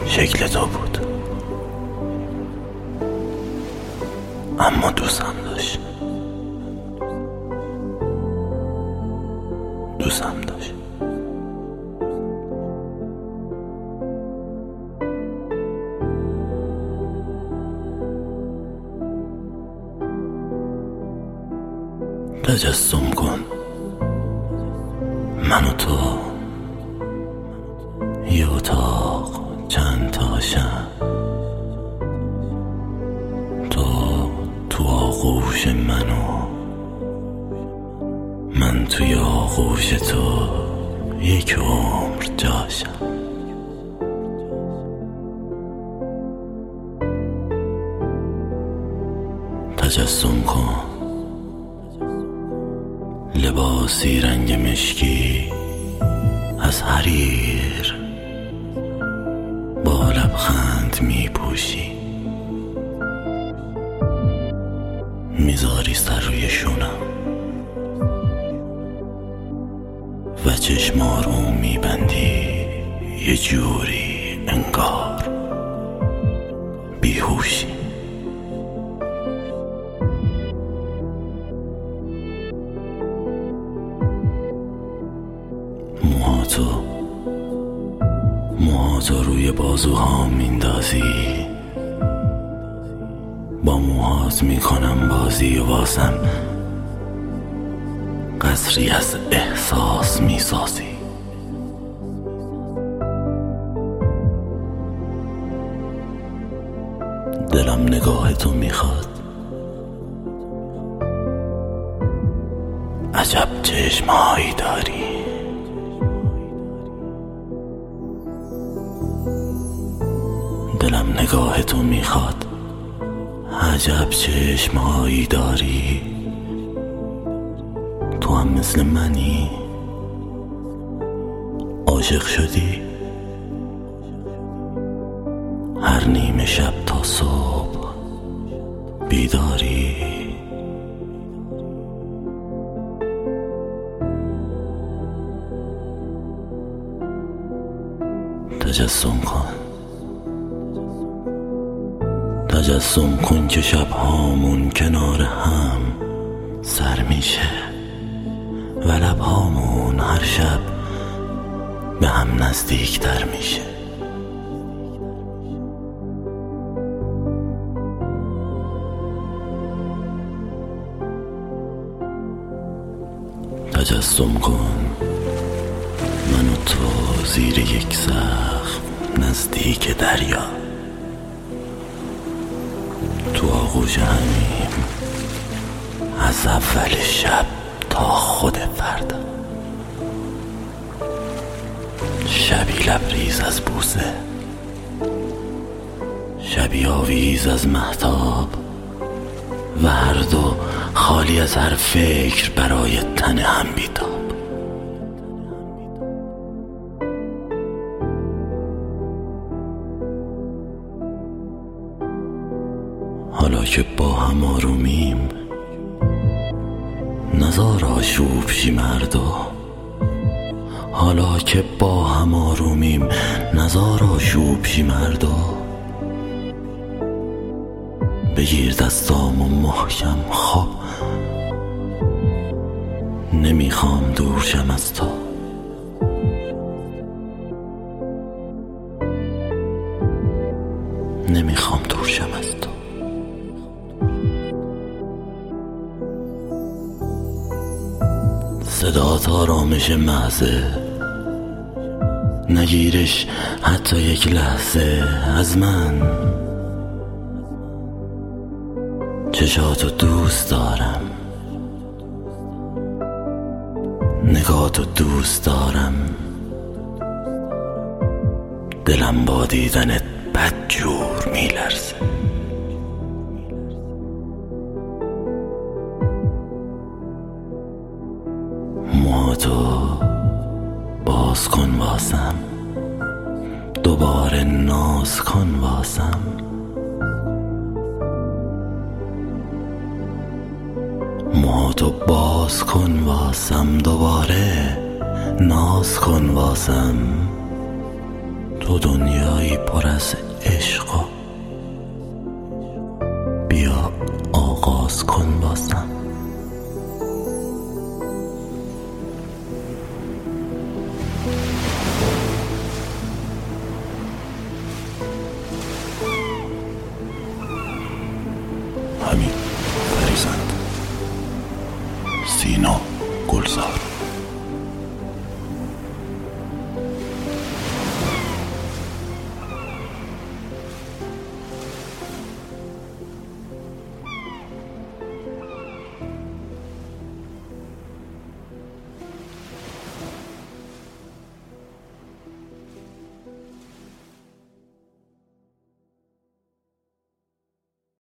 شکل تو بود، اما دوستم داشت. تجسم کن من و تو، یه اتاق چند تا شب، تو آغوش منو، من توی آغوش تو، یک عمر جاشم. تجسم کن لباسی رنگ مشکی از حریر با لبخند می پوشی، میذاری سر روی شونم و چشما رو میبندی، یه جوری انگار بیهوشی. موهاتو روی بازوها میندازی، با موهات میکنم بازی و واسم قصری از احساس میسازی. دلم نگاه تو میخواد، عجب چشمهایی داری. دلم نگاه تو میخواد، عجب چشمهایی داری. تو هم مثل منی، عاشق شدی؟ هر نیمه شب تا صبح بیداری. تجسم کن که شبهامون کنار هم سر میشه و لبهامون هر شب به هم نزدیکتر میشه. تجسم کن من و تو زیر یک سقف نزدیک دریا، تو آغوش همیم از اول شب تا خود فردا. شبی لبریز از بوسه، شبی آویز از مهتاب و هر دو خالی از هر فکر برای تن هم بیتاب. حالا که با هم آرومیم نزار آشوب شی مردو، حالا که با هم آرومیم نزار آشوب شی مردو. بگیر دستامو محکم، خب نمیخوام دور شم از تو. نمیخوام دور شم از تو. صدات آرامش محضه، نگیرش حتی یک لحظه از من. چشاتو دوست دارم، نگاهتو دوست دارم، دلم با دیدنت بدجور میلرزه. موهاتو باز کن واسم، دوباره ناز کن واسم. موهاتو باز کن واسم، دوباره ناز کن واسم. تو دنیایی پر از عشقا، بیا آغاز کن بازم. همین